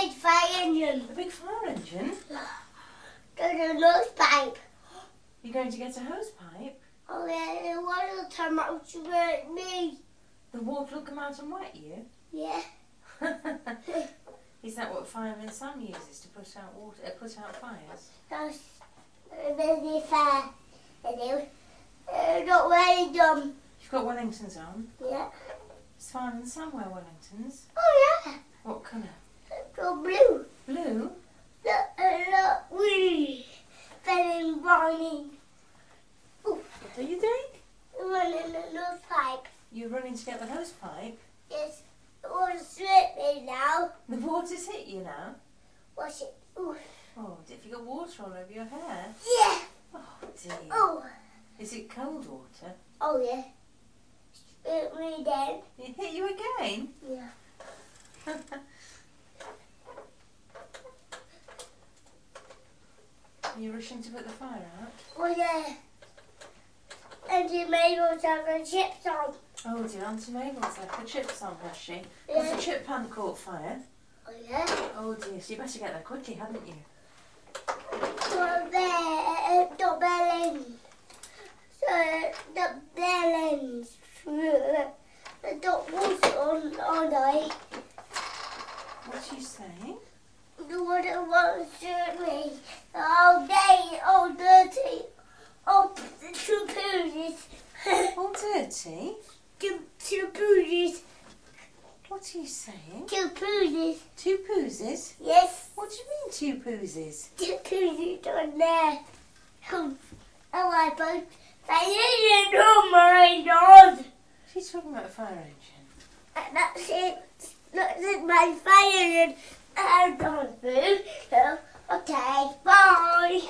big fire engine. A big fire engine? There's a nose pipe. You're going to get a hose pipe? Oh yeah, the water will come out to hurt me. The water will come out and wet you? Yeah. Is that what Fireman Sam uses to put out water, put out fires? That's really fair. I do. Not very dumb. You've got Wellingtons on? Yeah. Does Fireman Sam wear Wellingtons? Oh yeah. What colour? So blue. Blue? Look, really. Very browning. What are you doing? Running a nose pipe. You're running to get the hose pipe? Yes. It was slipping now. The water's hit you now? Watch it. Ooh. Oh, have you got water all over your hair? Yeah. Oh dear. Oh. Is it cold water? Oh yeah. It me then. It hit you again? Yeah. Are you rushing to put the fire out? Oh yeah. And you made us have the chips on. Oh dear, Auntie Mabel's left the chips on, has she? Yeah. Has the chip pan caught fire? Oh yeah. Oh dear, so you better get there quickly, hadn't you? So there, the balance. So the balance. The dog was on I. What's she saying? The water won't shoot me. All day, all dirty. Oh, the two poodles. All dirty? Two poodles. What are you saying? Two poodles. Two poozes? Yes. What do you mean two poozes? Two poodles on there. Oh, I put fire on my nose. She's talking about a fire engine. And that's it. That's it, my fire and I'm done food. So, okay, bye.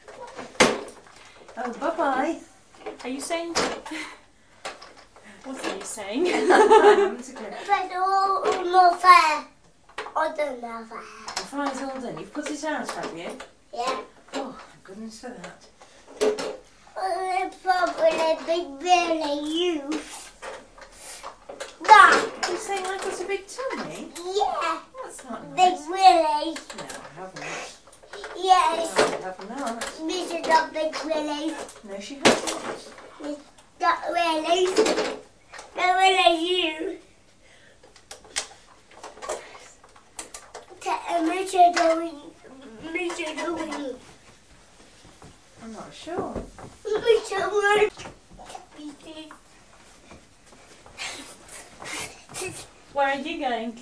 Oh, bye-bye. Are you saying? What are you saying? But all not fair. I don't know fair. The fire's all done. You've put it out, have you? Yeah. Oh, thank goodness for that. Probably a big really you. That. You're saying I've got a big tummy? Yeah. That's not Big nice. Willie. No, I haven't. Yes. No, I have not. Mr. Got Big Willie. No, she hasn't. Got Willie. The Willie you. Mr. Doing. Mr. Doing. I'm not sure. Mr. Doing. Where are you going?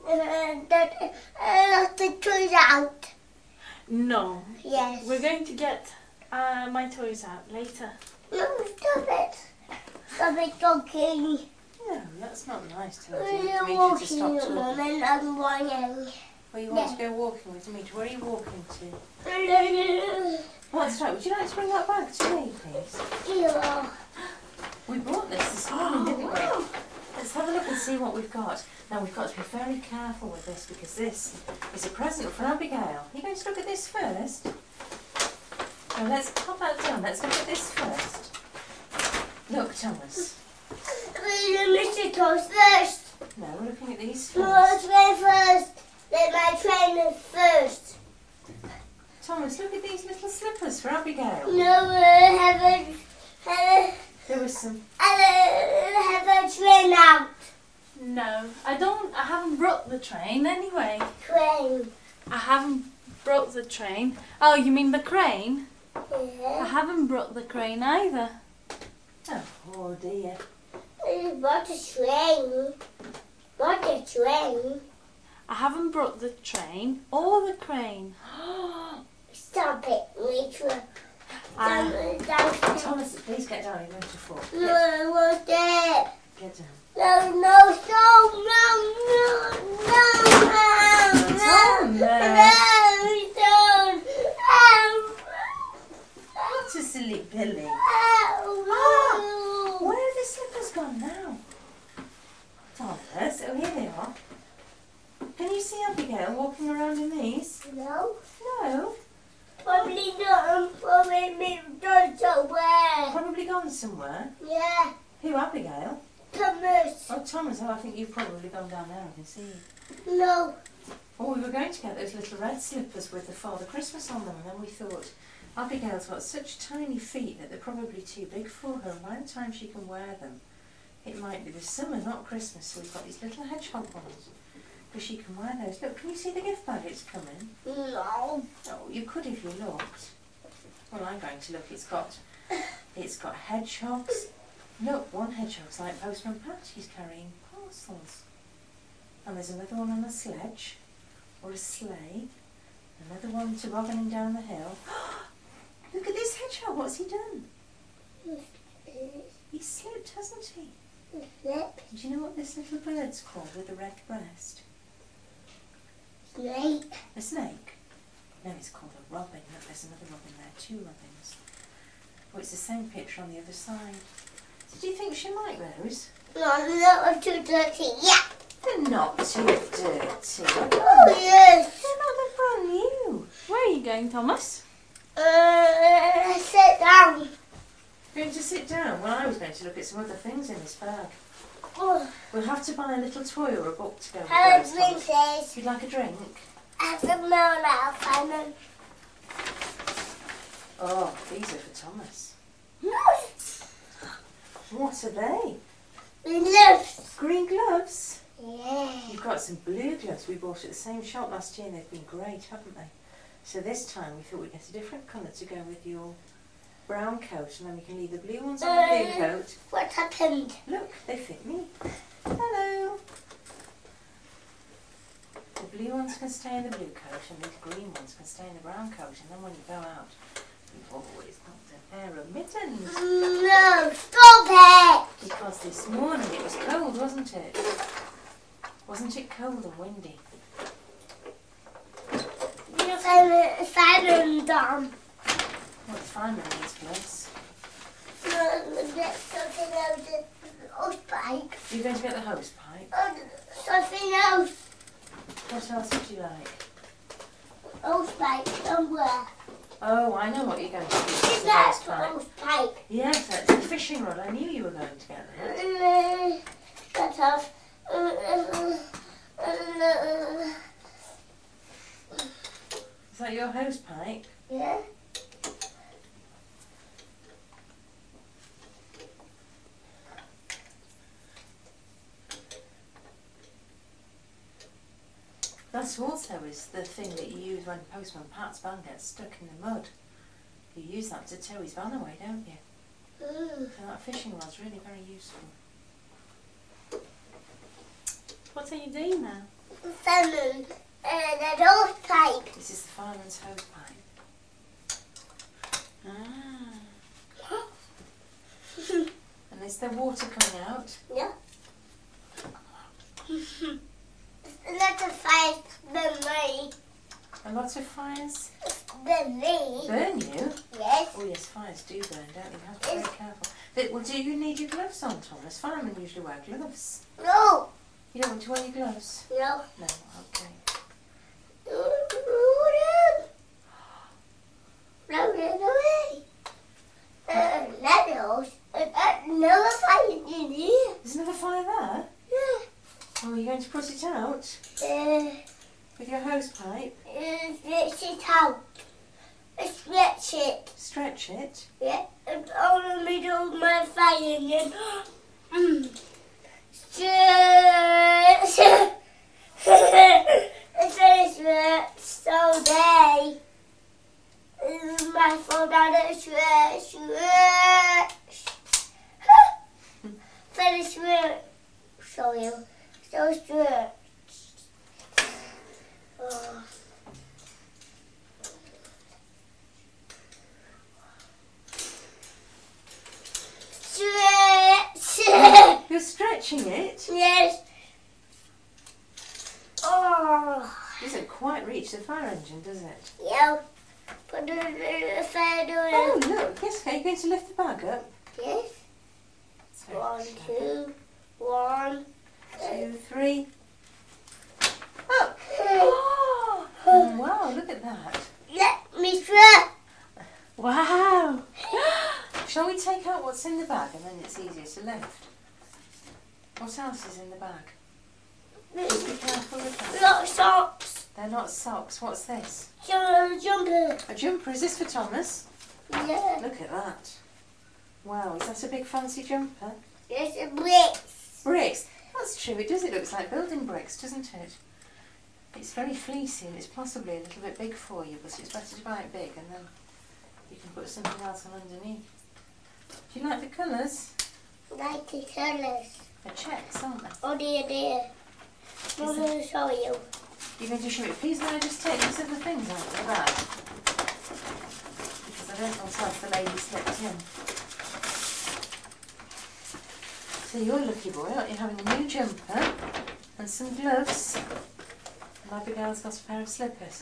The toys out. No. Yes. We're going to get my toys out later. No, stop it. Stop it talking. No, that's not nice to We're Dimitri to walking, stop Mum, talking. and I'm running. Well, you want to go walking with Dimitri. Where are you walking to? Yeah. What's right? Would you like to bring that back to me, please? We bought this morning, didn't we? Let's have a look and see what we've got. Now, we've got to be very careful with this because this is a present for Abigail. Are you going to look at this first? Now, let's pop that down. Let's look at this first. Look, Thomas. Mr. Toast first. No, we're looking at these No, first. train first. Then my trainer first. Thomas, look at these little slippers for Abigail. No, haven't. There was some... Have a train out. No, I haven't brought the train anyway. Train. I haven't brought the train. Oh, you mean the crane? I Yeah. haven't brought the crane either. Oh dear. What a train. What a train. I haven't brought the train or the crane. Stop it, Rachel. I- Thomas, please get down. You're going to fall. No, what's that? Get down. No, no, stop, no, no, no, no, Thomas. no, no, What a silly Billy. no, Where have the slippers gone now? Thomas, oh here they are. Can you see Abigail walking around in these? no, No. probably not, probably not somewhere. Probably gone somewhere. Yeah, Who, Abigail? Thomas, Oh, Thomas, oh, I think you've probably gone down there. I can see you. no, Oh, we were going to to get those little red slippers with the Father Christmas on them, and then we thought, Abigail's got such tiny feet that they're probably too big for her, and by the time she can wear them, it might be the summer, not Christmas, so we've got these little hedgehog ones. But she can wear those. Look, can you see the gift bag it's coming? No. Oh, you could if you looked. Well, I'm going to look. It's got hedgehogs. Look, one hedgehog's like Postman Pat. He's carrying parcels. And there's another one on a sledge or a sleigh. Another one tobogganing down the hill. Look at this hedgehog. What's he done? He's slipped, hasn't he? Slip. Do you know what this little bird's called with the red breast? Snake. A snake? No, it's called a robin. Look, there's another robin there. 2 robins. Oh, it's the same picture on the other side. So do you think she might those? No, too dirty. Yeah. They're not too dirty. Oh, yes. They're not, they're brand new. Where are you going, Thomas? Sit down. Going to sit down? Well, I was going to look at some other things in this bag. Oh. We'll have to buy a little toy or a book to go with Hello, those, Thomas. princess. You'd like a drink? Have a meal now, Simon. Oh, these are for Thomas. No. What are they? Gloves. Green gloves? Yeah. You've got some blue gloves we bought at the same shop last year and they've been great, haven't they? So this time we thought we'd get a different colour to go with your brown coat, and then we can leave the blue ones on the blue coat. What happened? Look, they fit me. Hello. The blue ones can stay in the blue coat and these green ones can stay in the brown coat, and then when you go out, you've always got a pair of mittens. No, stop it! Because this morning it was cold, wasn't it? Wasn't it cold and windy? Simon done. Well, it's fine when needs gloves. Get something else in the hose pipe. You're going to get the hose pipe? Something else. What else would you like? Hose pipe somewhere. Oh, I know what you're going to do. Is The that hose pipe. hose pipe? Yes, that's a fishing rod. I knew you were going to get that. That's off. Is that your hose pipe? Yeah. That also is the thing that you use when Postman Pat's van gets stuck in the mud. You use that to tow his van away, don't you? So that fishing rod's really very useful. What are you doing now? Simon, the hose pipe. This is the fireman's hose pipe. Ah. And is there water coming out? Yeah. Not a fight than me. A lot of fires Than me. burn you? Yes. Oh yes, fires do burn, don't they? You have to be very careful. Well, do you need your gloves on, Thomas? Firemen usually wear gloves. No. You don't want to wear your gloves? No. No, okay. Another fire in here. There's another fire there? Yeah. Oh, are you going to put it out? With your hose pipe? Stretch it out. Stretch it. Stretch it? Yeah. And on the middle of my fire again. Stretch. Stretch all day. My phone down and stretch. Finish it. Show you. So stretch. Oh. Stretch. You're stretching it? Yes. Oh. Doesn't quite reach the fire engine, does it? Yeah. Put the fire door Oh, in. look. Yes, are you going to lift the bag up? Yes. So, 1, 2, 1. 2, 3. Oh. Oh, wow, look at that. Let me try. Wow. Shall we take out what's in the bag and then it's easier to lift? What else is in the bag? Just be careful with that. Lots of socks. They're not socks. What's this? Jumper. A jumper. Is this for Thomas? Yeah. Look at that. Wow, is that a big fancy jumper? It's a bricks. Bricks. That's true. It does. It looks like building bricks, doesn't it? It's very fleecy and it's possibly a little bit big for you, but it's better to buy it big and then you can put something else on underneath. Do you like the colours? Like the colours. They're checks, aren't they? Oh dear. I'm going to show you. You're going to show me. Please, may I just take these other things out of the bag? Because I don't want to have the lady slipped in. So you're a lucky boy, aren't you? Having a new jumper and some gloves. And Abigail's got a pair of slippers.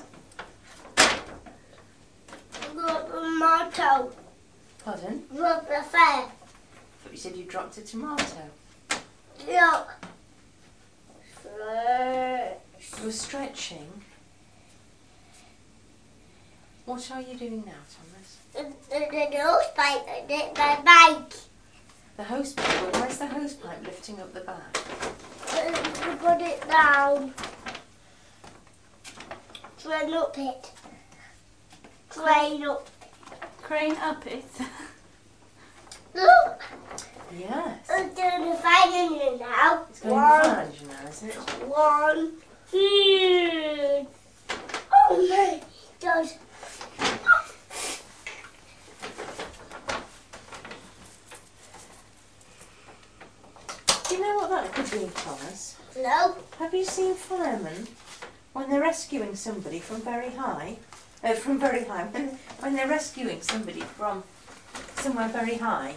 Got a tomato. Pardon? Got the fair. But you said you dropped a tomato. Look. You're stretching. What are you doing now, Thomas? The nose pipe and my bike. The hose pipe. Well, where's the hose pipe lifting up the bag? Put it down. Train up it. Train up. Crane up it. Look. Yes. I'm doing the fine engine now. It's going to the fire engine now, isn't it? 1, 2. Oh my God. Do you know what that could be, Thomas? No. Have you seen firemen when they're rescuing somebody from very high? When they're rescuing somebody from somewhere very high,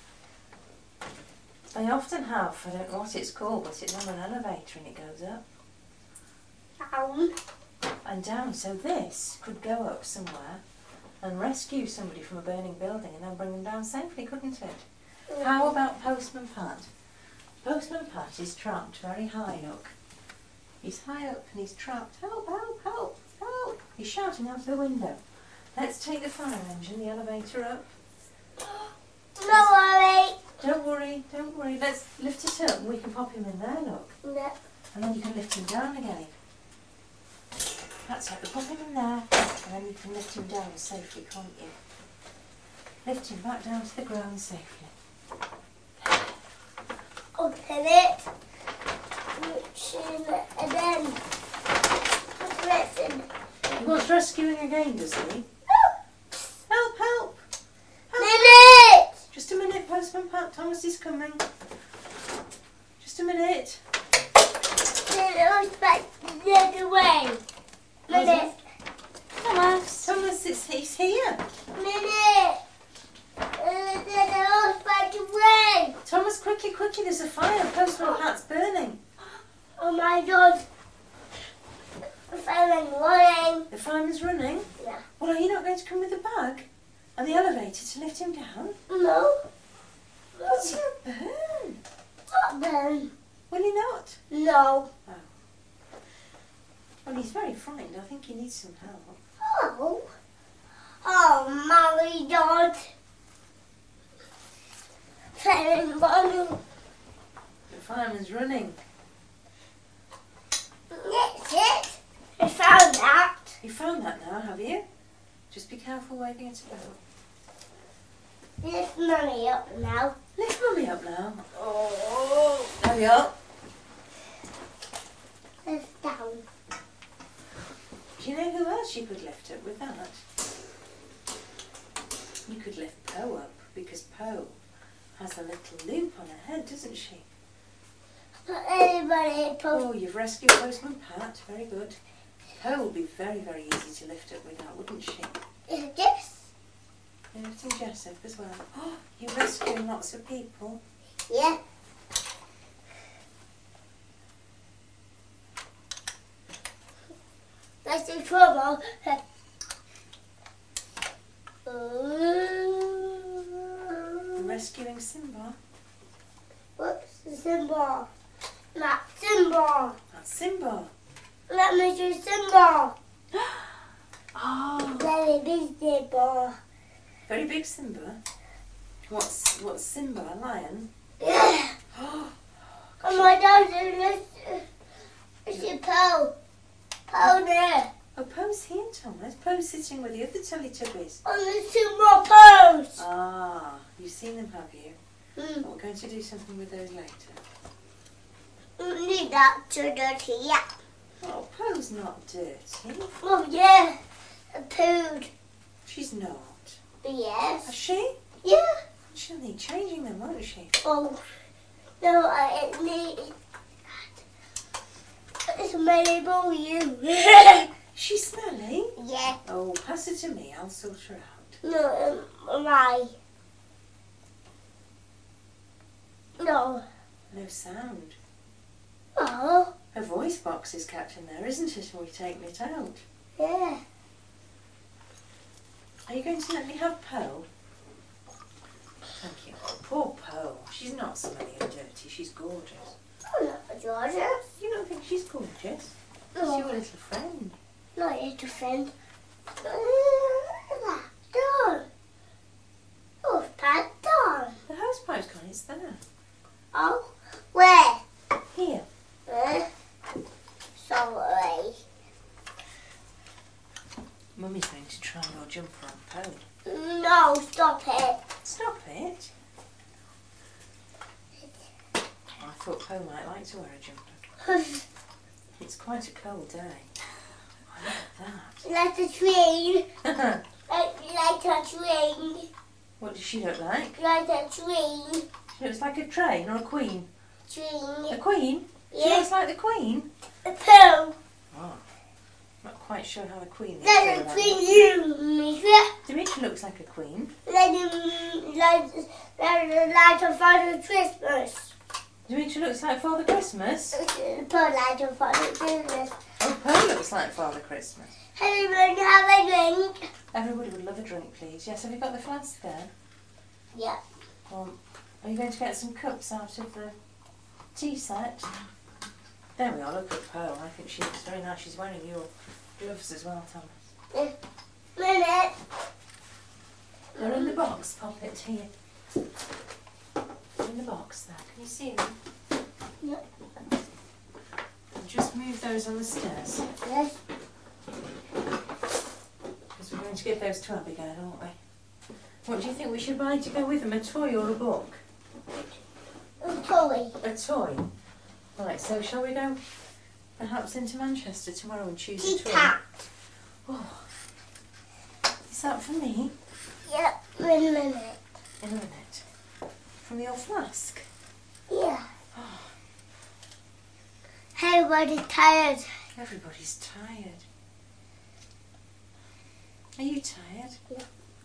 they often have, I don't know what it's called, but it's on an elevator and it goes up Down. and down. So this could go up somewhere and rescue somebody from a burning building and then bring them down safely, couldn't it? How about Postman Pat? Postman Pat is trapped very high, look. He's high up and he's trapped. Help, help, help, help. He's shouting out the window. Let's take the fire engine, the elevator up. No worry. Don't worry, don't worry. Let's lift it up and we can pop him in there, look. No. And then you can lift him down again. That's it, we pop him in there and then you can lift him down safely, can't you? Lift him back down to the ground safely. Open it. And then press it. He wants rescuing again, does he? Help, help! Minute! Just a minute, Postman Pat. Thomas is coming. Just a minute. The other way. Minute. Thomas. Thomas, he's here. Minute. The way. Thomas, quickly, quickly, there's a fire. Postman Pat's burning. Oh my God. The fireman running. The fireman's running. Yeah. Well, are you not going to come with the bag and the elevator to lift him down? No. It's going to burn. Not then. Will he not? No. Oh. Well, he's very frightened. I think he needs some help. Oh. Oh my God. Fireman running. The fireman's running. That's it. I found that. You found that now, have you? Just be careful waving it about. Lift Mummy up now. Lift Mummy up now. Oh. There we are. Lift down. Do you know who else you could lift up with that? You could lift Poe up, because Poe has a little loop on her head, doesn't she? Anybody Oh, you've rescued Postman Pat. Very good. Poe would be very, very easy to lift up with that, wouldn't she? Yes. You're lifting Jess up as well. Oh, you're rescuing lots of people. Yeah. That's the trouble. You're rescuing Simba. What's the symbol? That symbol. That's Simba. Let me do symbol. Oh. Very big symbol. Very big Simba. What's Simba? A lion? Yeah. Oh, Oh my God, it's a pearl. Poe there. Oh, Poe's here, Thomas. Poe's sitting with the other Teletubbies. And there's 2 more Poes. Ah, you've seen them, have you? Mm. We're going to do something with those later. You need that to dirty, yeah. Oh, Poe's not dirty. Oh, yeah. A pooed. She's not. Has Yes. she? Yeah. She'll need changing them, won't she? Oh, no, I need. It's made for you. She's smelly. Yeah. Oh, pass her to me. I'll sort her out. No, why? No. No sound. Oh, Her voice box is kept in there, isn't it? And we've taken it out. yeah. Are you going to let me have Poe? Thank you. Poor Poe. She's not smelly and dirty. She's gorgeous. I'm not gorgeous. You don't think she's gorgeous? She's your No, little friend. not yet a friend. Done. Oh, pat done. The hosepipe's gone. It's there. Oh, where? Here. Sorry. Mummy's going to try your jumper on Poe. No, stop it. Stop it. I thought Poe might like to wear a jumper. It's quite a cold day. I Like a train. like that. Like a train. What does she look like? Like a train. She looks like a train or a queen. A Train. queen? She Yeah. looks like the queen? A poo. Oh. Not quite sure how the queen looks. Like a train. You, Misha. Dimitri looks like a queen. Like a Father Christmas. Dimitri looks like Father Christmas. Put like a Father Christmas. Oh, Poe looks like Father Christmas. Anyone have a drink? Everybody would love a drink, please. Yes, have you got the flask there? Yeah. Are you going to get some cups out of the tea set? There we are, look at Poe. I think she looks very nice. She's wearing your gloves as well, Thomas. Minute. They're in the box. Pop it here. In the box there. Can you see them? Yep. And just move those on the stairs. Yes. Because we're going to give those to Abigail, aren't we? What do you think we should buy to go with them? A toy or a book? A toy. A toy. Right, so shall we go perhaps into Manchester tomorrow and choose a toy? Cat. Oh. Is that for me? Yep. In a minute. In a minute. From your flask? Yeah. Oh, Everybody's tired. everybody's tired. Are you tired? Yeah.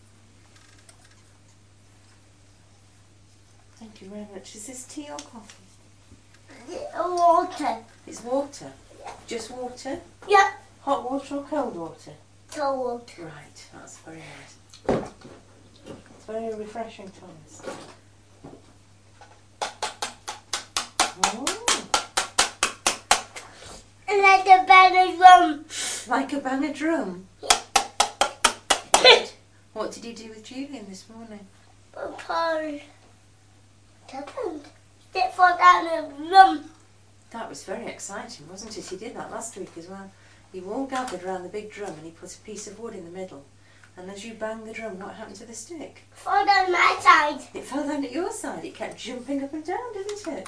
Thank you very much. Is this tea or coffee? Water. It's water. Just water? Yep. Hot water or cold water? Cold. Right, that's very nice. It's very refreshing, Thomas. Oh, Like a banana drum. like a bang of drum. What did you do with Julian this morning? Because happened. Step for down a drum. That was very exciting, wasn't it? He did that last week as well. You all gathered around the big drum and he put a piece of wood in the middle. And as you banged the drum, what happened to the stick? Fall down my side. It fell down at your side. It kept jumping up and down, didn't it?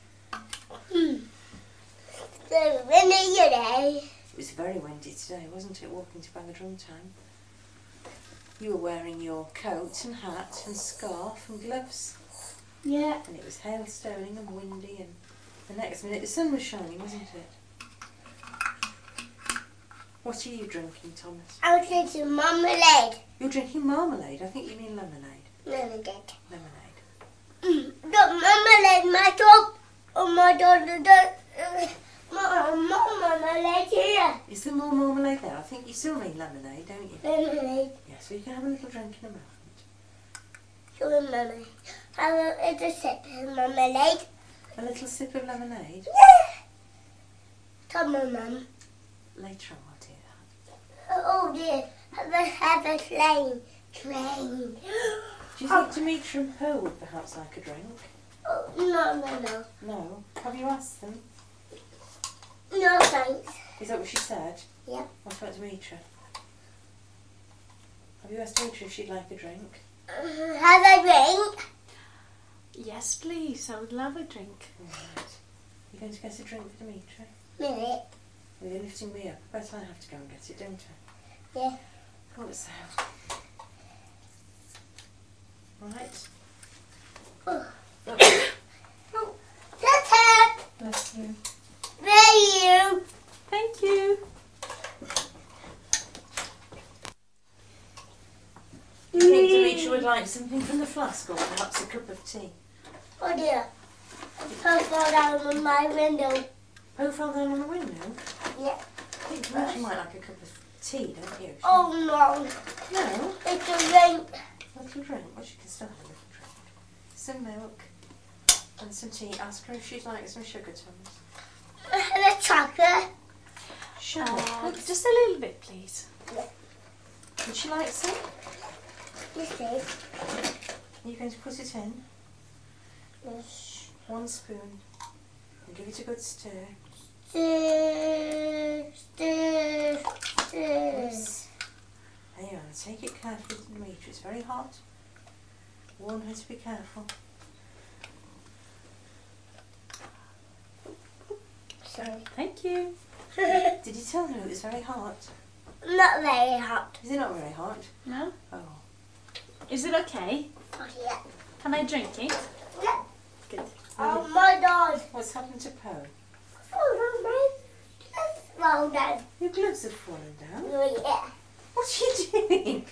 So windy today. It was very windy today, wasn't it, walking to Bang a Drum time? You were wearing your coat and hat and scarf and gloves. Yeah. And it was hailstoning and windy, and the next minute the sun was shining, wasn't it? What are you drinking, Thomas? I was drinking marmalade. You're drinking marmalade. I think you mean lemonade. Lemonade. Lemonade. The marmalade, my dog. Oh, my daughter does. More marmalade here. Is there more marmalade there? I think you still mean lemonade, don't you? Lemonade. Yeah, so you can have a little drink in a moment. Sure, marmalade. Have a little sip of marmalade. A little sip of lemonade? Come on, Mum. Later on we'll do that. Oh, dear. Have a train. Train. Do you think Dimitri and Pearl would perhaps like a drink? Oh, no. No. Have you asked them? No, thanks. Is that what she said? Yeah. What about Demetra? Have you asked Demetra if she'd like a drink? Have a drink? Yes, please. I would love a drink. Right. You going to get a drink for Demetra? Minute. Well, you're lifting me up. I bet I have to go and get it, don't I? Yeah. What's that? Right. Oh. Look. Tata! Bless you. Thank you. Thank you. Do you think Demetra would like something from the flask or perhaps a cup of tea? Oh dear. I fell down on my window. Oh, fell down on the window? Yeah. I think Demetra might like a cup of tea, don't you? Oh no. No? It's a drink. A little drink? Well, she can still have a little drink. Some milk and some tea. Ask her if she'd like some sugar, Thomas. I have a chocolate. Sugar? Just a little bit, please. Would she like some? This is. Are you going to put it in? Yes. 1 spoon. And give it a good stir. Stir, stir, stir. Oops. There you are. Take it carefully, Demetra. It's very hot. Warn her to be careful. Sorry. Thank you. Did you tell her it was very hot? Not very hot. Is it not very hot? No? Oh. Is it okay? Oh yeah. Can I drink it? Yeah. Good. Oh my God. What's happened to Poe? Oh my. Let's roll down. Your gloves have fallen down. Oh yeah. What are you doing?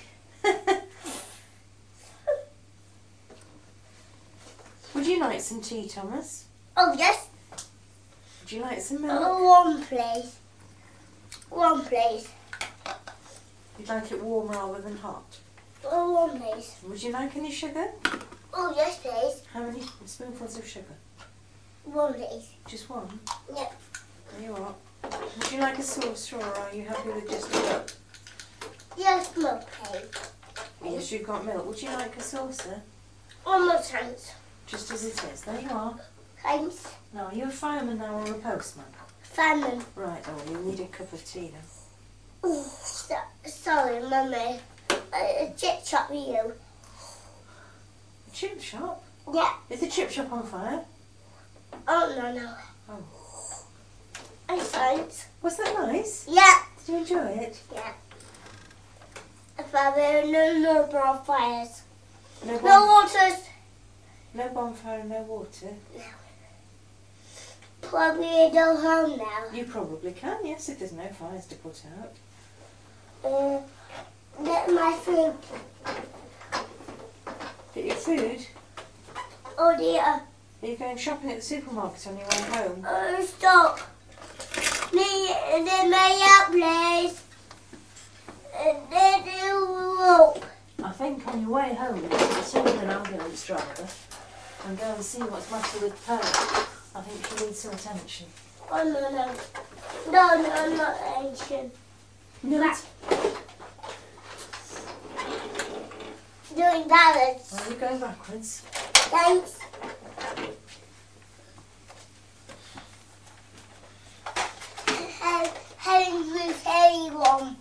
Would you like some tea, Thomas? Oh yes. Would you like some milk? Oh, one please. One please. You'd like it warm rather than hot? Oh, one please. Would you like any sugar? Oh yes please. How many spoonfuls of sugar? One please. Just one? Yeah. There you are. Would you like a saucer or are you happy with just a cup? Yes, milk please. Yes, you've got milk. Would you like a saucer? One more chance. Just as it is. There you are. Thanks. Now, are you a fireman now or a postman? Famine. Right, oh, you'll need a cup of tea then. Oh, sorry, Mummy. A chip shop for you. A chip shop? Yeah. Is the chip shop on fire? Oh no no. Oh. I thanks. Was that nice? Yeah. Did you enjoy it? Yeah. Father, no bonfires. No, No waters. no bonfire and no water? Probably go home now. You probably can, yes, if there's no fires to put out. Get my food. Get your food? Oh dear. Are you going shopping at the supermarket on your way home? Oh, stop. Need my help, please. I think on your way home you can send an ambulance driver and go and see what's the matter with Pearl. I think she needs some attention. Oh no no. No, not ancient. No. Doing balance. Are you going backwards? Thanks. Heading with anyone.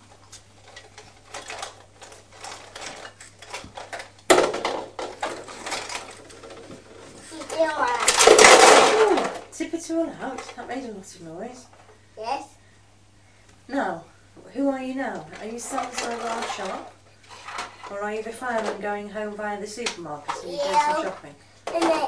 Tip it all out. That made a lot of noise. Yes. Now, who are you now? Are you salesman of our shop? Or are you the fireman going home via the supermarket and you do some shopping? The neck.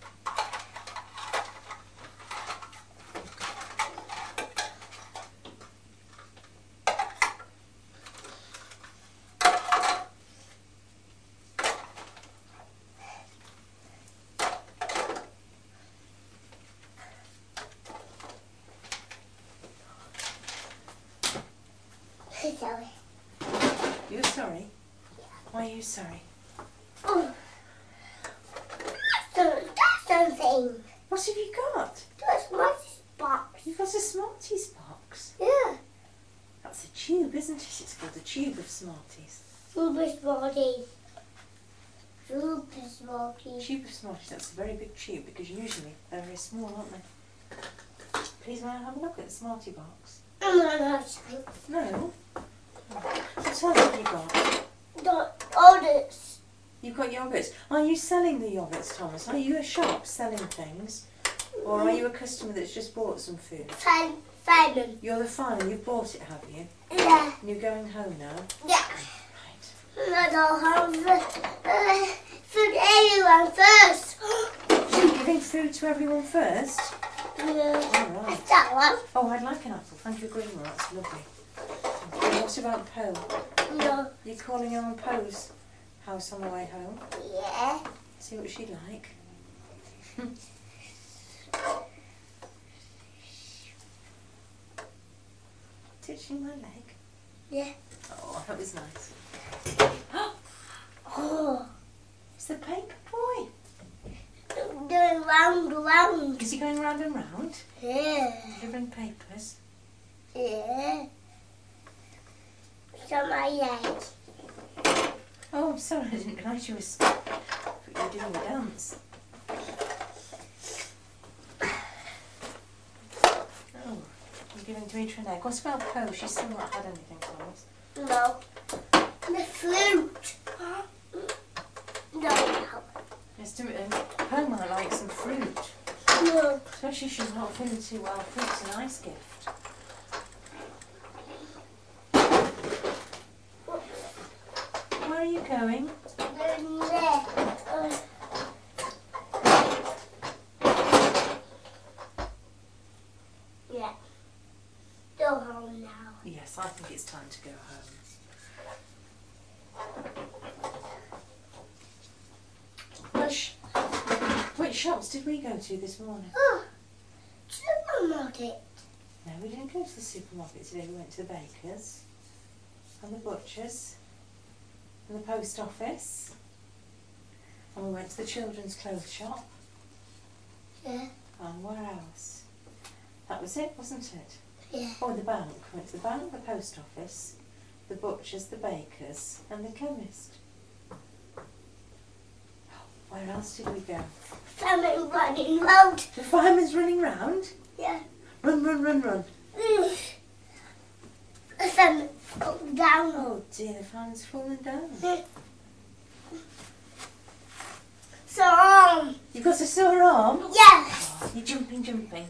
Sorry. You're sorry? Why are you sorry? Oh. That's something. What have you got? That's my box. You've got a Smarties box. Yeah. That's a tube, isn't it? It's called a tube of Smarties. Super Smarties. Super Smarties. Tube of Smarties, that's a very big tube because usually they're very small, aren't they? Please may I have a look at the Smartie box? No. No? What else have you got? The others. You've got yoghurts. Are you selling the yoghurts, Thomas? Are you a shop selling things? Or are you a customer that's just bought some food? Simon. You're the farmer. You've bought it, have you? Yeah. And you're going home now? Yeah. Right. Little home food everyone first. So you're giving food to everyone first? Yeah. All right. That one? Oh, I'd like an apple. Thank you, Greenwood. That's lovely. And what about Poe? No. You're calling her on Poe's house on the way home? Yeah. See what she'd like. Touching my leg? Yeah. Oh, that was nice. Oh. It's the paper boy. Doing round. Is he going round and round? Yeah. Delivering papers? Yeah. So my leg. Oh, I'm sorry, I didn't realise you were doing the dance. Oh, you're giving Demetra an egg. What about Poe? She's still not had anything from us. No. The fruit. No. Yes, Poe might like some fruit. No. Especially if she's not feeling too well. Fruit's a nice gift. Where are you going? Yeah. Go home now. Yes, I think it's time to go home. Which shops did we go to this morning? Oh, supermarket. No, we didn't go to the supermarket today. We went to the baker's and the butcher's and the post office. And we went to the children's clothes shop. Yeah. And where else? That was it, wasn't it? Yeah. Oh, the bank. We went to the bank, the post office, the butcher's, the baker's and the chemist. Where else did we go? Family running round. The fireman's running round? Yeah. Run, run, run, run. Family down. Oh dear, the fireman's fallen down. So, You've got a sore arm? yes. Oh, you're jumping.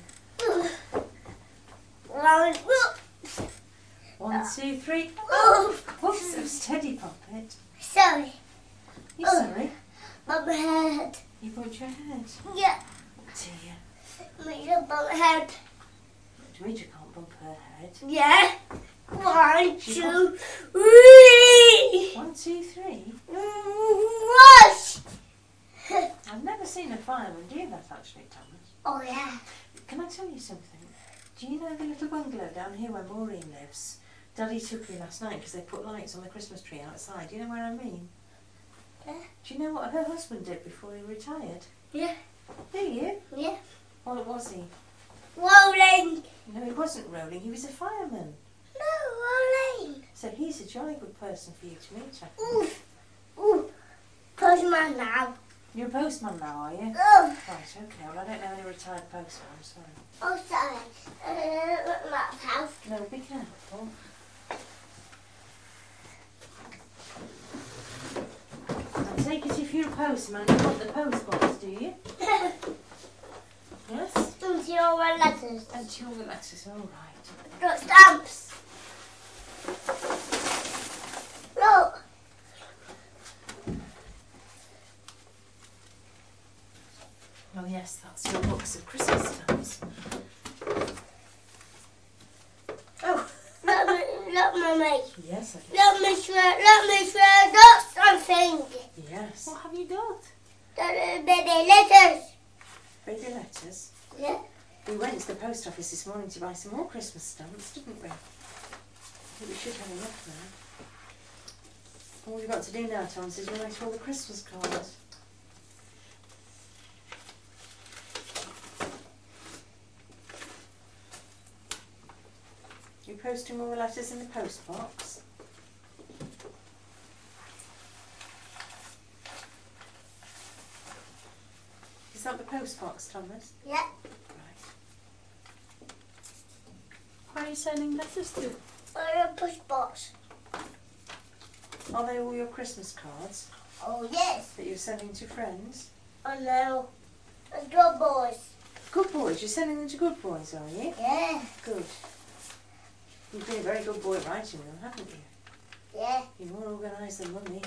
1, 2, 3. Whoops, so steady, Poppet. Sorry. You sorry? My head. You bumped your head. Yeah. Dear. My head. Demetra can't bump her head. Yeah. 1, 2, 3. 1, 2, 3. Rush. I've never seen a fireman do that actually, Thomas. Oh yeah. Can I tell you something? Do you know the little bungalow down here where Maureen lives? Daddy took me last night because they put lights on the Christmas tree outside. Do you know where I mean? Yeah. Do you know what her husband did before he retired? Yeah. Do you? Yeah. What was he? Rolling. No, he wasn't rolling. He was a fireman. No, rolling. So he's a jolly good person for you to meet, I think. Ooh. Postman now. You're a postman now, are you? Oh. Right, okay. Well, I don't know any retired postman, I'm sorry. Oh, sorry. Matt's house. No, be careful. I take it if you're a postman, you want the post box, do you? Yes? Into your letters. And your letters, all right. Got stamps. Look. Oh yes, that's your box of Christmas stamps. Oh! Look, Mummy. Yes, I Let me swear, got something. Yes. What have you got? The letters. Baby letters. Yeah. We went to the post office this morning to buy some more Christmas stamps, didn't we? I think we should have enough now. All we've got to do now, Thomas, is write all the Christmas cards. You're posting more letters in the post box. Is that the post box, Thomas? Yeah. Right. Where are you sending letters to? Or a push box. Are they all your Christmas cards Oh yes. that you're sending to friends? Oh no. A good boys. Good boys. You're sending them to good boys, are you? Yeah. Good. You've been a very good boy at writing them, haven't you? Yeah. You're more organised than Mummy.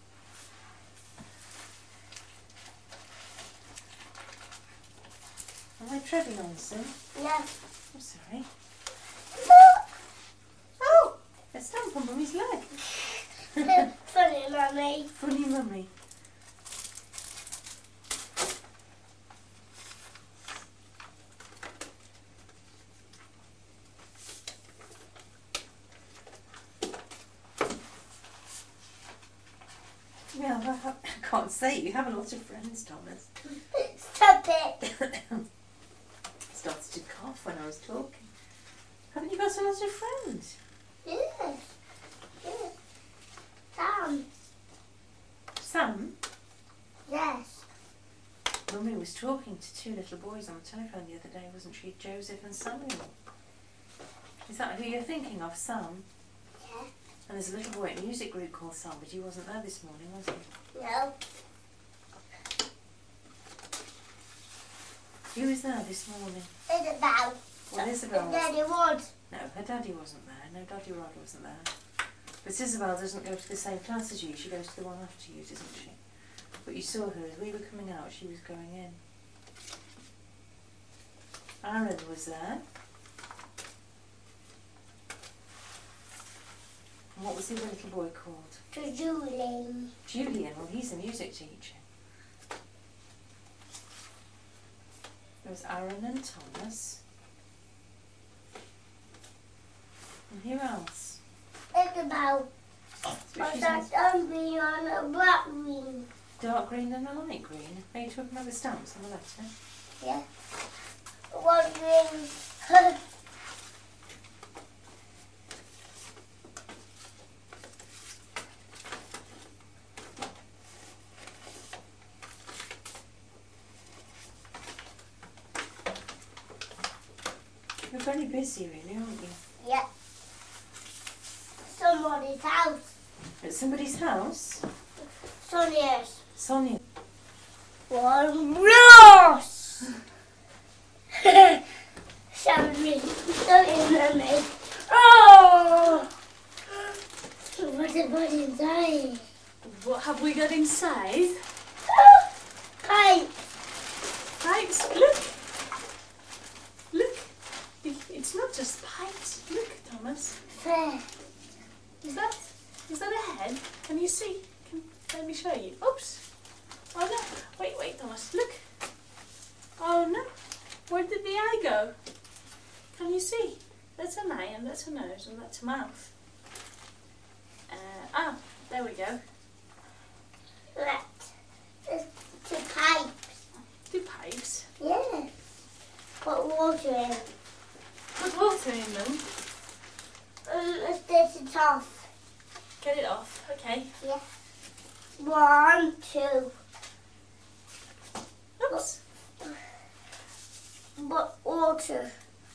Am I treading on some? Yeah. I'm sorry. Look. Oh! A stamp on Mummy's leg. Funny, Mummy. Funny Mummy. Yeah, I can't say it. You have a lot of friends, Thomas. Stop it. Started to cough when I was talking. Haven't you got a lot of friends? Yes. Yes. Sam. Sam? Yes. Mummy was talking to two little boys on the telephone the other day, wasn't she? Joseph and Samuel. Is that who you're thinking of, Sam? Yeah. And there's a little boy at a music group called Sam, but he wasn't there this morning, was he? No. Who was there this morning? Isabel. Well, Isabel. Daddy Rod. No, her daddy wasn't there. No, Daddy Rod wasn't there. But Isabel doesn't go to the same class as you. She goes to the one after you, doesn't she? But you saw her as we were coming out. She was going in. Aaron was there. And what was the other little boy called? To Julian. Julian. Well, he's a music teacher. There was Aaron and Thomas. And who else? Isabel. Which Was is that hungry on a black green? dark green and a light green. Are you talking about the stamps on the letter? Yeah. One green. You're very busy, really, aren't you? Yeah. Somebody's house. At somebody's house? Sonia's. Sonia. One Ross. Sorry, Mummy. Oh! What about inside? What have we got inside? Kite. Pipes. Look. Look. It's not just pipes. Look, Thomas. Fair. Is that a head? Can you see? Let me show you. Oops. Oh no. Wait, Thomas. Look. Oh no. Where did the eye go? Can you see? That's an eye, and that's a nose, and that's a mouth. There we go. Right. It's two pipes. Two pipes. Yeah. Put water in. Put water in them. Let's get it off. Get it off. Okay. Yeah. 1, 2. Oops. But water.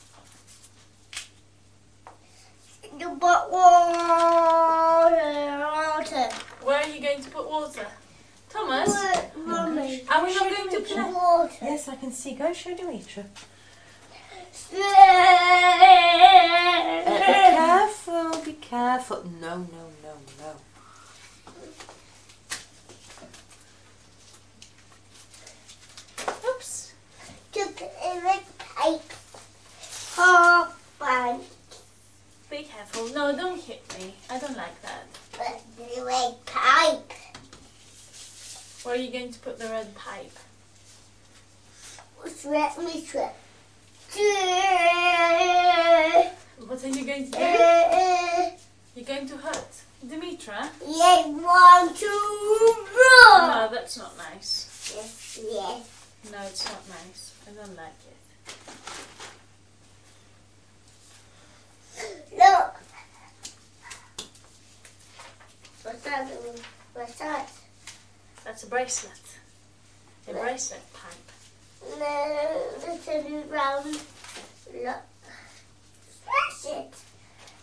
You put water. Where are you going to put water? Thomas? Mummy. Are we not going to play? Water. Yes, I can see. Go show Demetra. Be careful. No. Oops. Took a red pipe. Oh, fine. Be careful. No, don't hit me. I don't like that. But the red pipe. Where are you going to put the red pipe? Let me try. What are you going to do? You're going to hurt Demetra? Yeah, 1, 2, run. No, that's not nice. Yes. No, it's not nice. I don't like it. Look. What's that? That's a bracelet. A bracelet pipe. No, let's turn it round. Look. Smash it.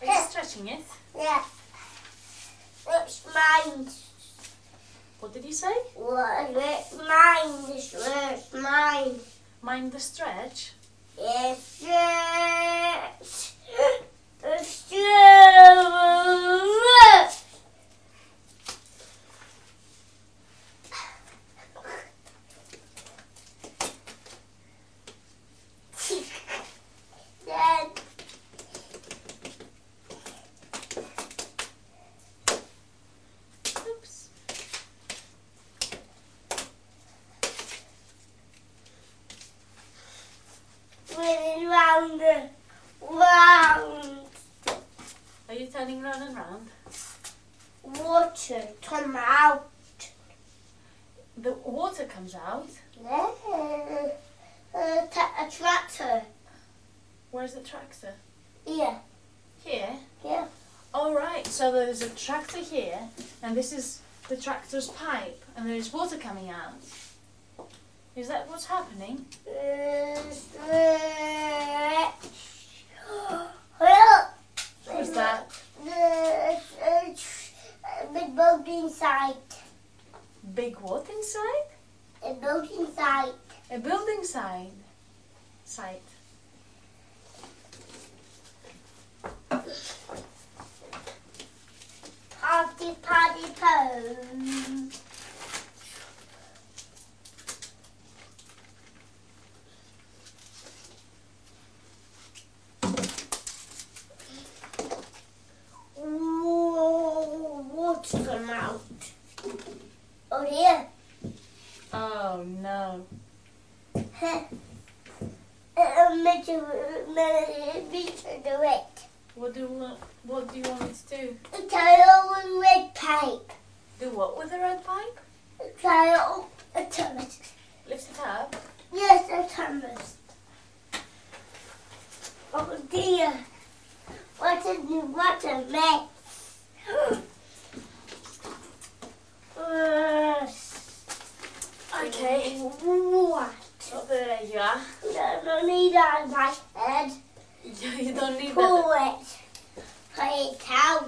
Are you stretching it? Yeah. It's mine. What did you say? What? It's mine. It's mine. Mind the stretch? Yes, yes. It's yours. Then Oops. spinning round and round. Are you turning round and round? Water come out. The water comes out. Yeah. A tractor. Where's the tractor? Here. Here? Yeah. All right, so there's a tractor here, and this is the tractor's pipe, and there is water coming out. Is that what's happening? What's that? Big boat inside. Big what inside? A boat inside. A building site. Party, party, po. Water come out. Oh dear. Oh no. Meter do it. What do you want me to do? Tail and red pipe. Do what with the red pipe? Tail a Thomas. Lift it up. Yes, a Thomas. Oh dear. What a mess. Okay. What? Oh, there you are. No need on my head. You don't need Pull that. it. Pull it out.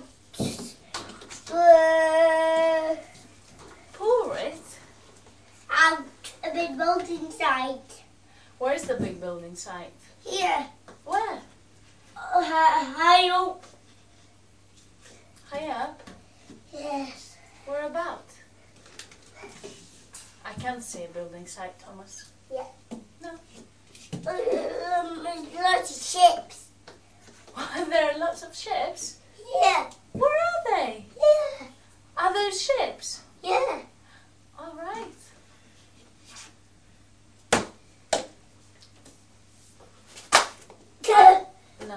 Pour it. Out. A big boat inside. Where's the big building site? Here. Where? High up. High up? Yes. Where about? I can't see a building site, Thomas. Yeah. No. Lots of ships. There are lots of ships. Yeah. Where are they? Yeah. Are those ships? Yeah. All right. No.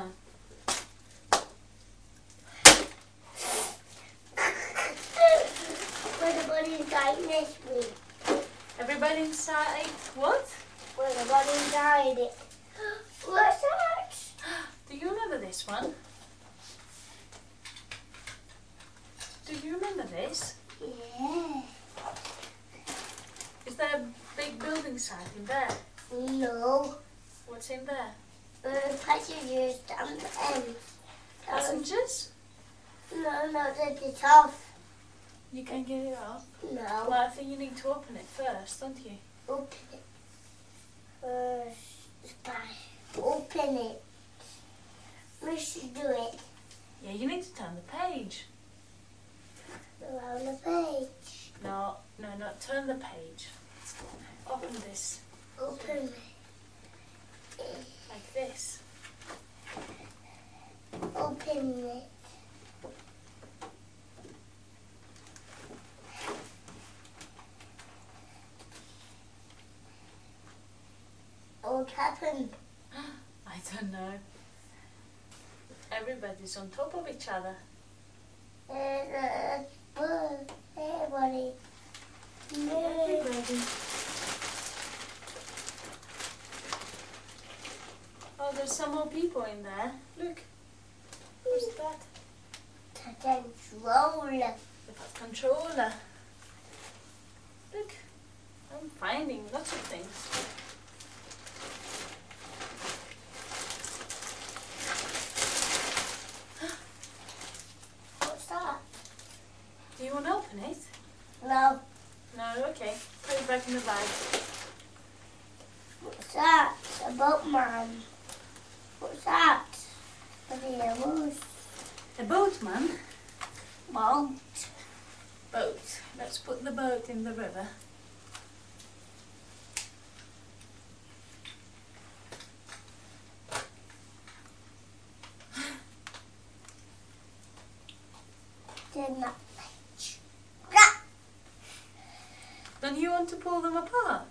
Everybody inside this week. Everybody inside what? Everybody inside it. What's that? Do you remember this one? Do you remember this? Yeah. Is there a big building site in there? No. What's in there? Passengers down the end. Passengers? No, that's the top. You can get it up. No. Well, I think you need to open it first, don't you? Open it. First. Open it. We should do it. Yeah, you need to turn the page. Around the page. No, not turn the page. Open this Open it. like this. Open it. What happened? I don't know. Everybody's on top of each other. Everybody. Everybody. Oh, there's some more people in there. Look. Who's that? The controller. The controller. Look. I'm finding lots of things. Do you want to open it? No. No, okay. Put it back in the bag. What's that? A boatman. What's that? What are you? A boatman? Boat. Boat. Let's put the boat in the river. Don't you want to pull them apart?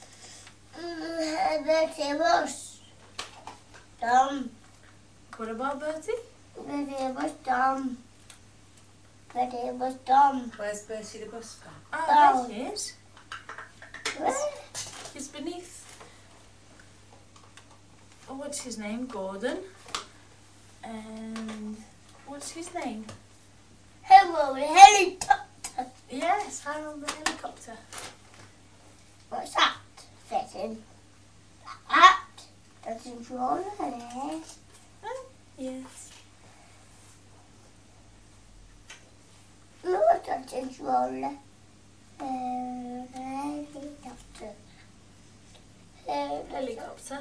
Bertie was dumb. What about Bertie? Bertie was dumb. Bertie was dumb. Where's Bertie the bus gone? Oh. Oh, there he is. Where? He's beneath. Oh, what's his name? Gordon. And what's his name? Hello, helicopter. Yes, Harold the helicopter. What's that? Fitting. That? Doesn't roll there. Oh, yes. No, it doesn't roll. Helicopter. Helicopter.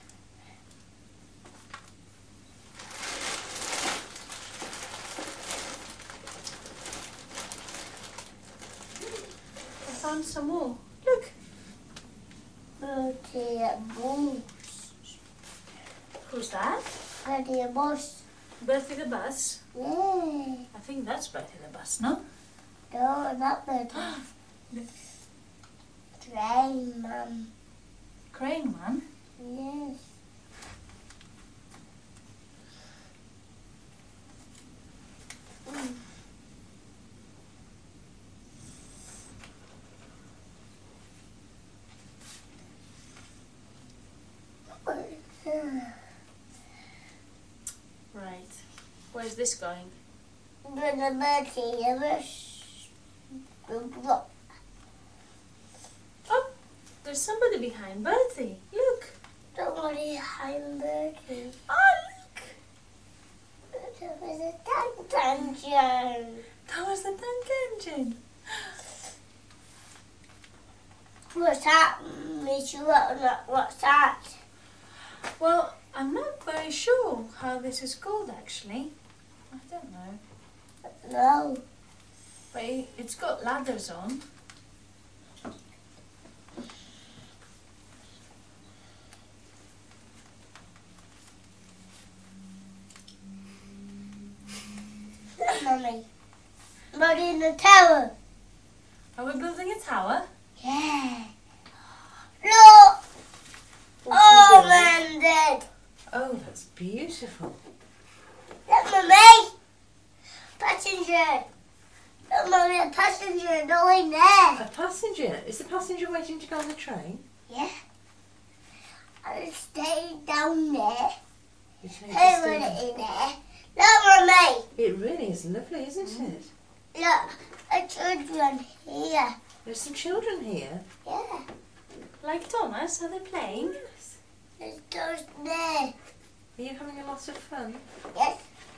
I found some more. Look. Bertie Bus. Who's that? Bertie Bus. Bertie the bus. Yeah. I think that's Bertie the bus, no? No, not Bertie. Train, Mum. Crane man. Yes. Right. Where's this going? The Bertie Bus. Look. Oh, there's somebody behind Bertie. Look. Somebody behind Bertie. Oh, look. There was a tank engine. That was the tank engine. What's that, Miss? What's that? Well, I'm not very sure how this is called actually. I don't know. No. But it's got ladders on. Look, Mummy. But in the tower. Are we building a tower? Yeah. Look. What's Oh, he doing? man, dead. Oh, that's beautiful. Look, Mummy. Passenger. Look, Mummy, a passenger going there. A passenger? Is the passenger waiting to go on the train? Yeah. I'll stay down there. You just need to Hey, stay put there. it in there. Look, Mummy. It really is lovely, isn't it? Look, a children here. There's some children here. Yeah. Like Thomas, are they playing? Yes. There's those there. Are you having a lot of fun? Yes.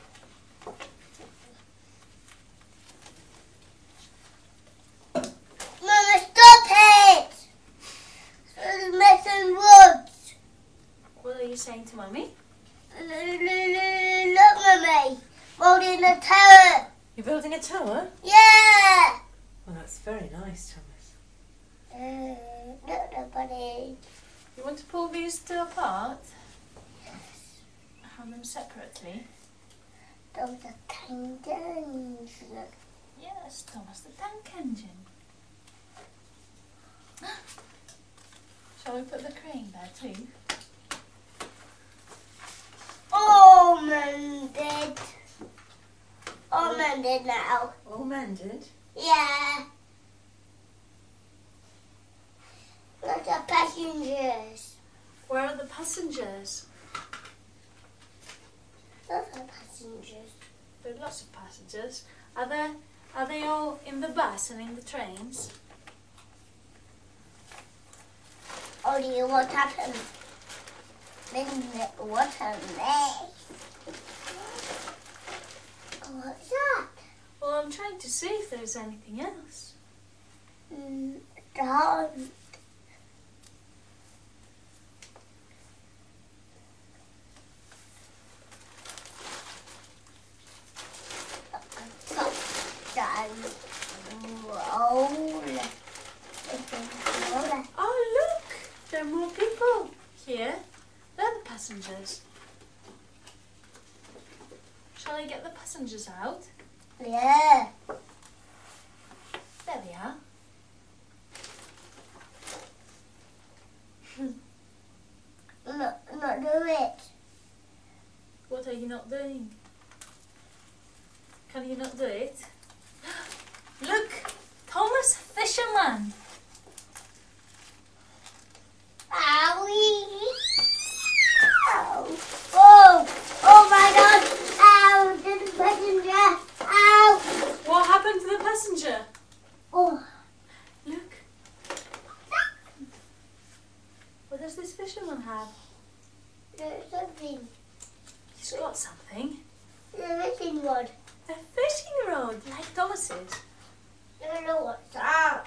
Mama, stop it! It's messing woods. What are you saying to Mummy? Look, Mummy. Holding the tower. You're building a tower? Yeah. Well, that's very nice, Thomas. Look, nobody. You want to pull these two apart? Have them separately? Those are tangents. Yes, Thomas, the tank engine. Shall we put the crane there too? All mended. All mended now. All mended? Yeah. Look at passengers. Where are the passengers? Look at passengers. There are lots of passengers. Are they all in the bus and in the trains? Only what happened? What happened there? What's that? Well, I'm trying to to see if there's anything else. Don't. Oh, look! There are more people here. They're the passengers. Shall I get the passengers out? Yeah. There they are. Not do it. What are you not doing? Can you not do it? Look! Thomas Fisherman! Owie! Ow! Oh! Oh my God! Ow! The passenger! Ow! What happened to the passenger? Oh! Look! What does this fisherman have? There's something. He's got something. The fishing rod. A fishing rod, like Thomas's. I don't know what's that.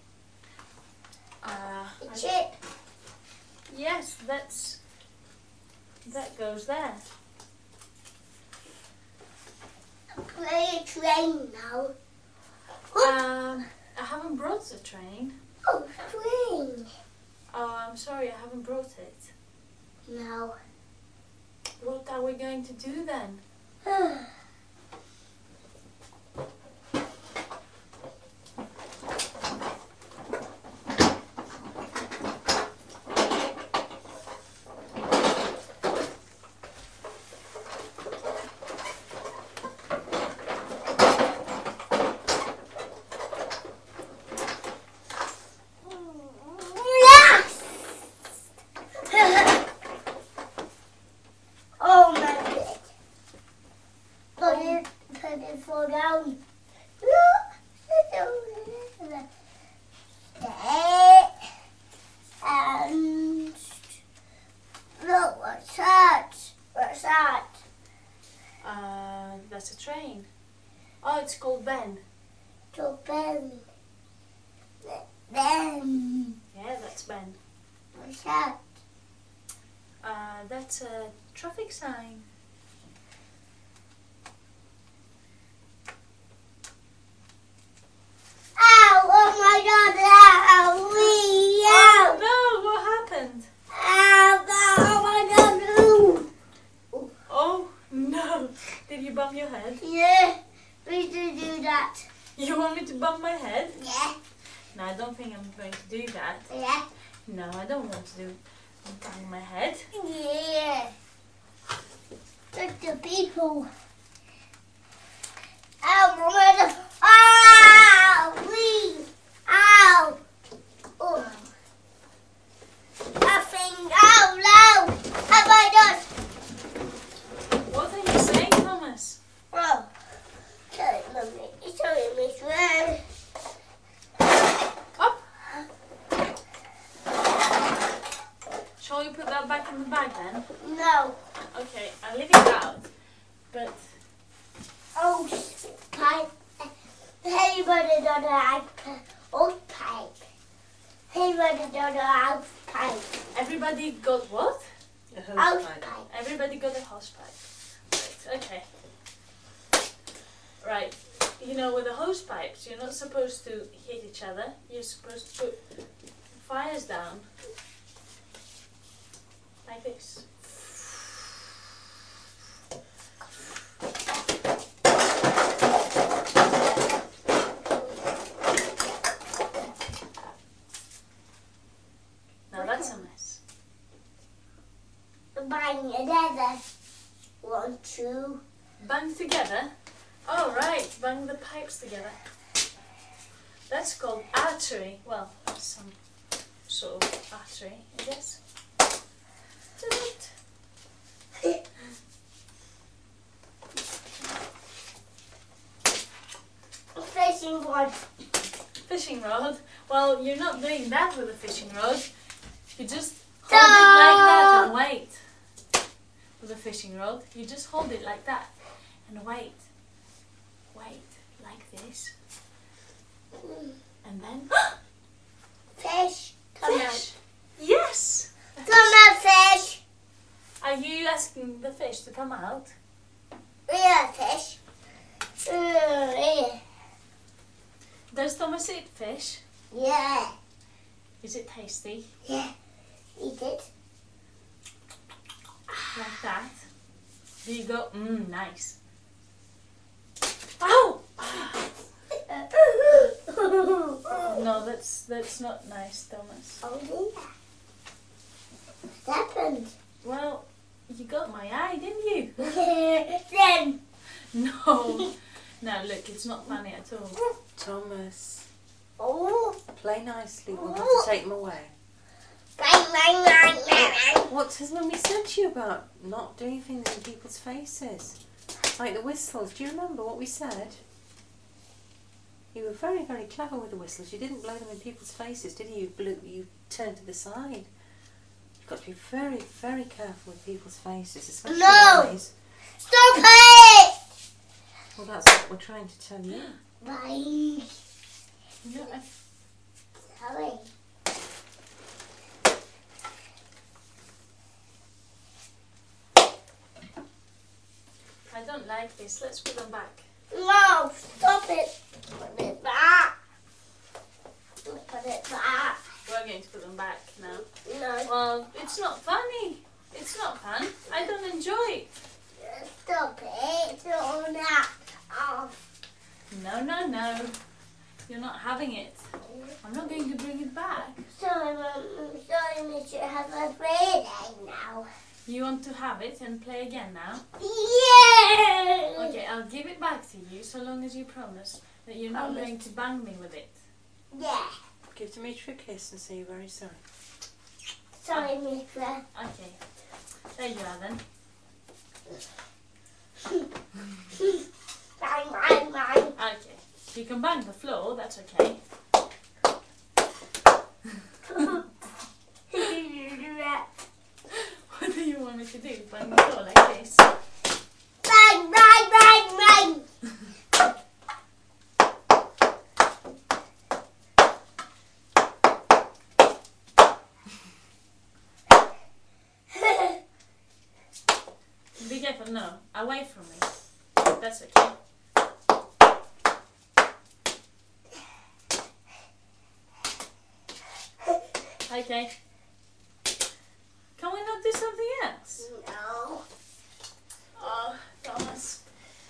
A chip. Yes, that goes there. Play a train now. I haven't brought the train. Oh, train. Oh, I'm sorry, I haven't brought it. No. What are we going to do then? Oh my God. Put it fall down. And look, what's that? What's that? That's a train. Oh, it's called Ben. To Ben. Ben. Yeah, that's Ben. What's that? That's a traffic sign. Ow! Oh my God! Ow! Wee! Ow! No, what happened? Ow! Oh my God! Ooh. Oh, no. Did you bump your head? Yeah, we should do that. You want me to bump my head? Yeah, No, I don't think I'm going to do that. yeah, No, I don't want to bang my head. yeah. Look the people. Ow, Mama. Ow! Wee! Ow! Oh. Nothing. Ow, no! Oh my God! What are you saying, Thomas? Oh. Sorry, Mummy. Sorry, Miss Red. Up. Shall we put that back in the bag then? No. Okay, I'll leave it out. But Oh, pipe. Hey, buddy, on the old pipe. Hey, buddy, on the house pipe. everybody got what? House pipe. Everybody got a hose pipe. Right, okay. Right. You know, with the hose pipes, you're not supposed to hit each other. You're supposed to put fires down. Like this. Now that's a mess. Bang together. 1, 2. Bang together. Oh, right. Bang the pipes together. That's called archery. Well, some sort of archery, I guess. Fishing rod. Fishing rod. Well, you're not doing that with a fishing rod. You just hold it like that and wait. With a fishing rod, you just hold it like that and wait. Wait, like this. nice. And then Fish. Come fish. Yes. on. Come on, fish. Are you asking the fish to come out? Yeah, fish. Yeah. Does Thomas eat fish? Yeah. Is it tasty? Yeah. Eat it. Like that? Do you go, nice. Ow! No, that's not nice, Thomas. Oh dear. What happened? Well, you got my eye, didn't you? Then. No. No, look, it's not funny at all. Thomas, Oh. play nicely. We'll have to take them away. Bang, bang, bang, bang, bang. What has Mummy said to you about not doing things in people's faces? Like the whistles. Do you remember what we said? You were very, very clever with the whistles. You didn't blow them in people's faces, did you? You turned to the side. You've got to be very, very careful with people's faces, especially No. eyes. Stop it! Well, that's what we're trying to tell you. Bye. No, Sorry. I don't like this. Let's put them back. No, stop it. Put it back. Put it back. We're going to put them back now. No, Well, it's not funny. It's not fun. I don't enjoy it. stop it. Don't that off. No, no, no. You're not having it. I'm not going to bring it back. Sorry, Mum. Sorry, Miss. You have a play now. You want to have it and play again now? Yeah. Okay, I'll give it back to you so long as you promise that you're not Promise. going to bang me with it. Yeah. Give Dimitri a kiss and say you're very sorry. Sorry, Miss. Okay. There you are then. Bang, bang, bang. Okay. You can bang the floor, that's okay. What do you want me to do? Bang the floor like this? Bang, bang, bang, bang. Be careful, no. Away from me. That's okay. Okay. Can we not do something else? No. Oh, Thomas.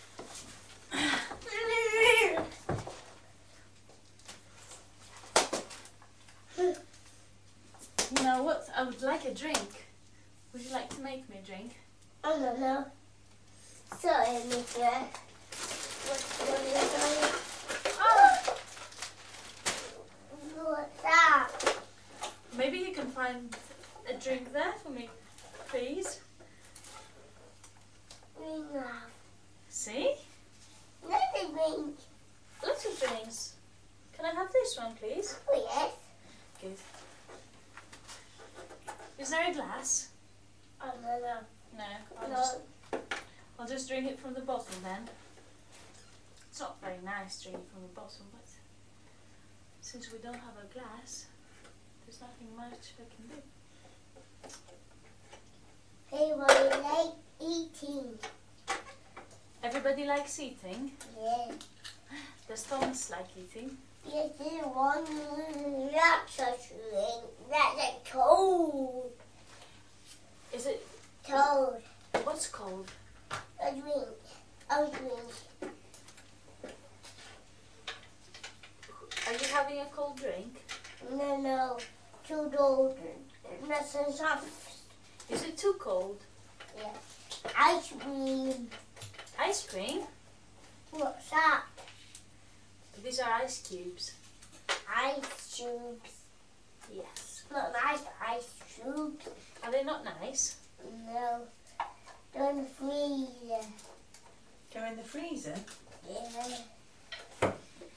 You know what? I would like a drink. Would you like to make me a drink? I don't know. Sorry, Miss. What's going on? Oh, What's that? maybe you can find a drink there for me, please. No. See? Nothing drink. Lots of drinks. Can I have this one, please? Oh, yes. Good. Is there a glass? I don't know. No. I'll just drink it from the bottle then. It's not very nice drinking from the bottle, but since we don't have a glass, there's nothing much I can do. Hey, what do you like eating? Everybody likes eating. Yeah. Does Thomas like eating? Yes, you want lots of drink. That's a cold. Is it? Cold. What's cold? A drink. A drink. Are you having a cold drink? No. Too cold. Nothing soft. Is it too cold? Yeah. Ice cream. Ice cream? What's that? These are ice cubes. Ice cubes. Yes. Not nice ice cubes. Are they not nice? No. Don't freeze. Go in the freezer. Yeah.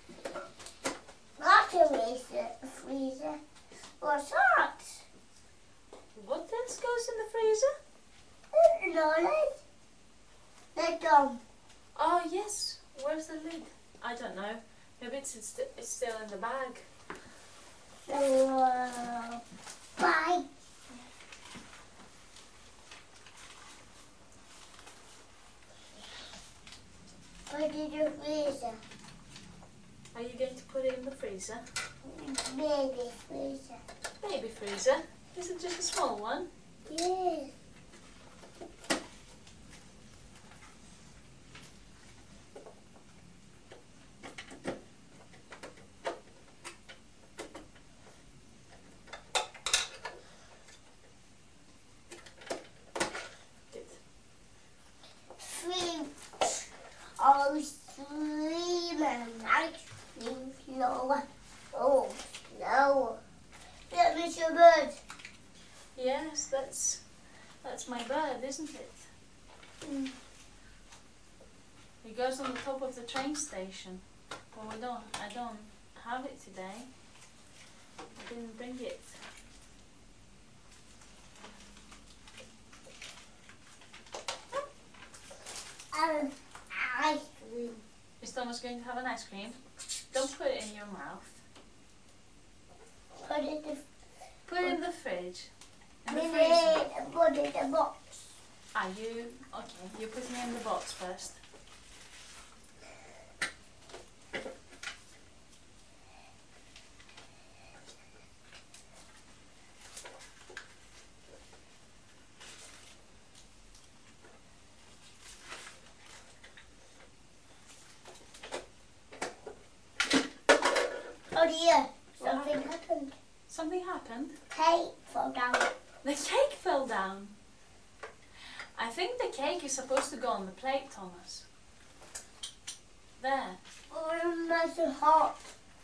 Not a freezer. What's that? What else goes in the freezer? No, the gum. Oh yes. Where's the lid? I don't know. Maybe it's still in the bag. Bye. Put it in the freezer. Are you going to put it in the freezer? Baby freezer. Baby freezer? Is it just a small one? Yes. Good. Sleep. Oh, sleep and nice sleep slower. Oh, slower. Let me see your bird. Yes, that's my bird, isn't it? Mm. It goes on the top of the train station. Well, I don't have it today. I didn't bring it. Ice cream. Is Thomas going to have an ice cream? Don't put it in your mouth. Put it in Put it in the fridge. In the the freezer. put it in the box. Are you okay? You're putting it in the box first. Oh dear, What something happened. Something happened. Cake fell down. The cake fell down. I think the cake is supposed to go on the plate, Thomas. There. Oh, nice and hot.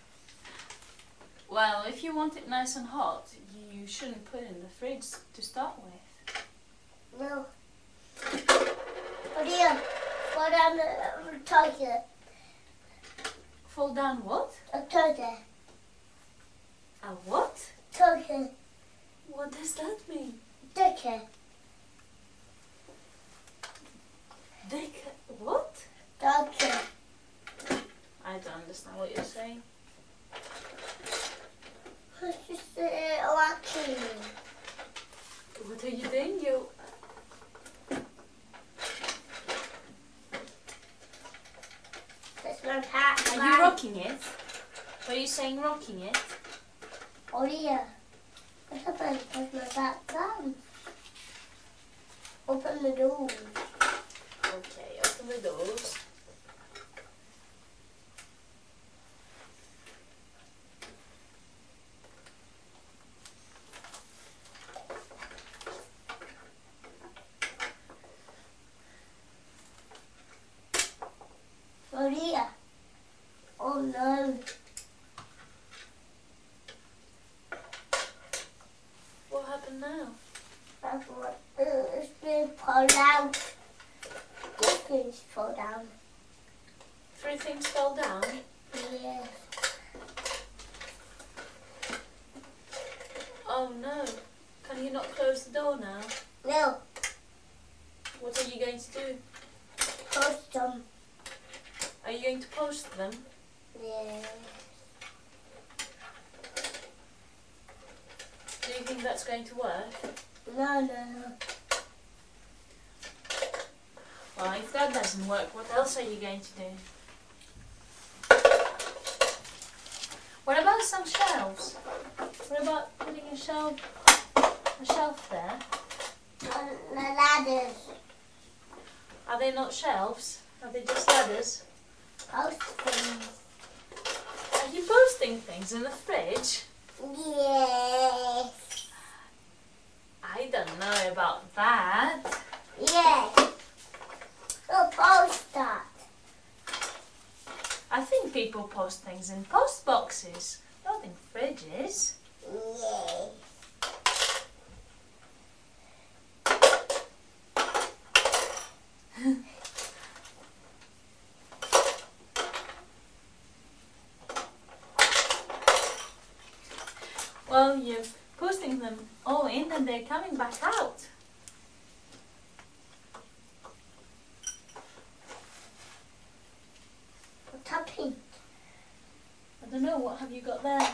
Well, if you want it nice and hot, you shouldn't put it in the fridge to start with. No. Oh dear, fall down the toilet. Fall down what? A toilet. A what? Toilet. What does that mean? Toilet. Dick? What? Toilet. I don't understand what you're saying. What's this watching? What are you doing? You... That's my hat. Are you rocking it? Are you saying rocking it? Oh dear. What happened? Put my back down. Open the door. Okay, open the doors. Oh dear. Oh no. What happened now? That's what it's been pulled out. Good things fall down. 3 things fell down. Yes. Oh no. Can you not close the door now? No. What are you going to do? Post them. Are you going to post them? Yes. Do you think that's going to work? No, no. Well, if that doesn't work, what else are you going to do? What about some shelves? What about putting a shelf there? The ladders. Are they not shelves? Are they just ladders? Post things. Are you posting things in the fridge? Yes. I don't know about that. Yes. We'll post that. I think people post things in post boxes, not in fridges. Yes. Well, you're posting them all in and they're coming back out. What happened? I don't know, what have you got there?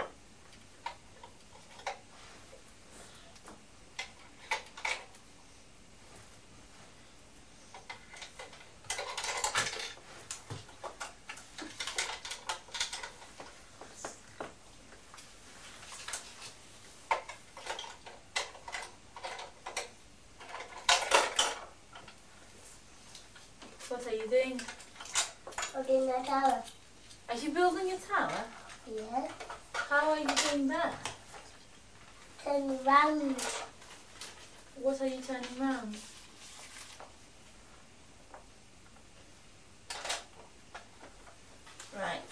What are you doing? Building a tower. Are you building a tower? Yeah. How are you doing that? Turn around. What are you turning around? Right.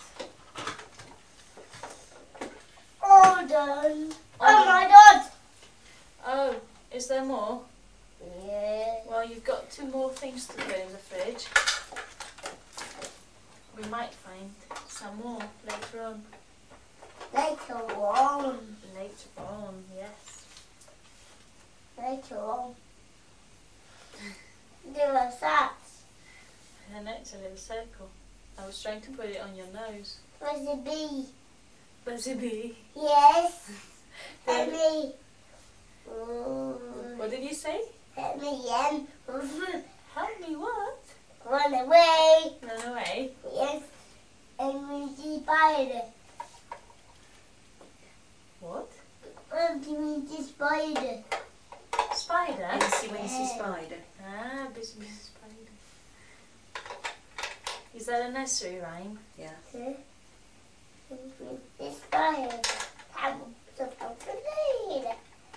All done. All Oh done. my God. Oh, is there more? Yeah. Well, you've got 2 more things to put in the fridge. We might find some more later on. Later on. Later on, yes. Later on. Give us that. And it's a little circle. I was trying to put it on your nose. Where's the bee? Where's a bee? Yes. Let Then- me. What did you say? Let me Help me what? run away. Run away. Yes. And we see spider. What? And we see spider. Spider? Wincy, wincy spider. Ah, busy, busy spider. Is that a nursery rhyme? Yeah. Huh? And we see spider. Have some later.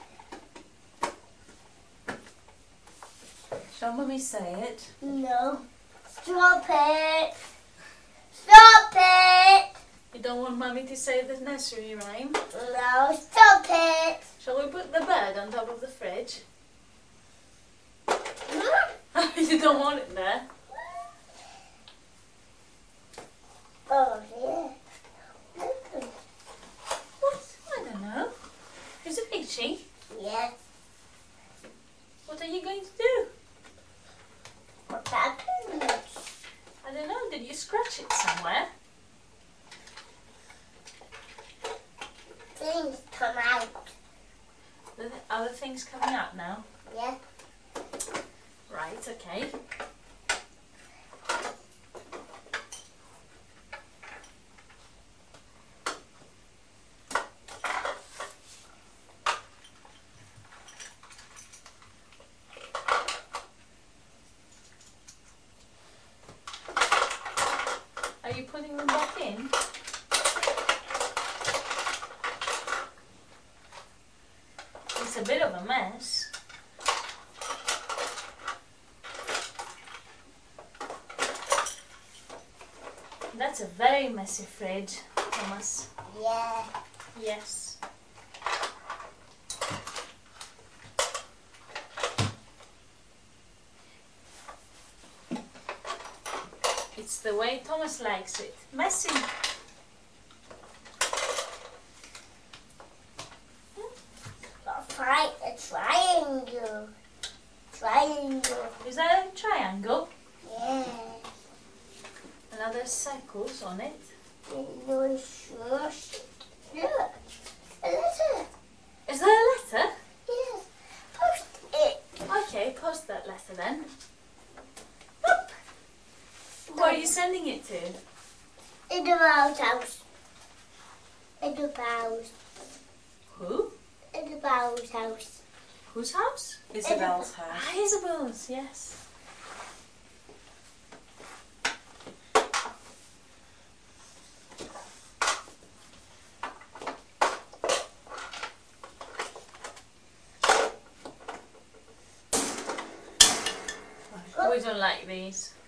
Shall Mummy say it? No. Stop it. Stop it. You don't want Mummy to say the nursery rhyme? No, stop it. Shall we put the bird on top of the fridge? You don't want it there? Oh, yeah. What? I don't know. Is it itchy? Yes. What are you going to do? What happened? I don't know. Did you scratch it somewhere? Things come out. Are the things coming out now? Yeah. Right, okay. Are you putting them back in? It's a bit of a mess. That's a very messy fridge, Thomas. Yeah. Yes. It's the way Thomas likes it. Messy. Find a triangle. Triangle. Is that a triangle? Yeah. And are there circles on it? No, shush. Look. A letter. Is there a letter? Yes. Post it. Okay, post that letter then. Boop. Where are you sending it to? In the mouse house. In the mouse. Who? In the mouse house. Whose house? Isabel's house. Ah, Isabel's, yes. We don't like these.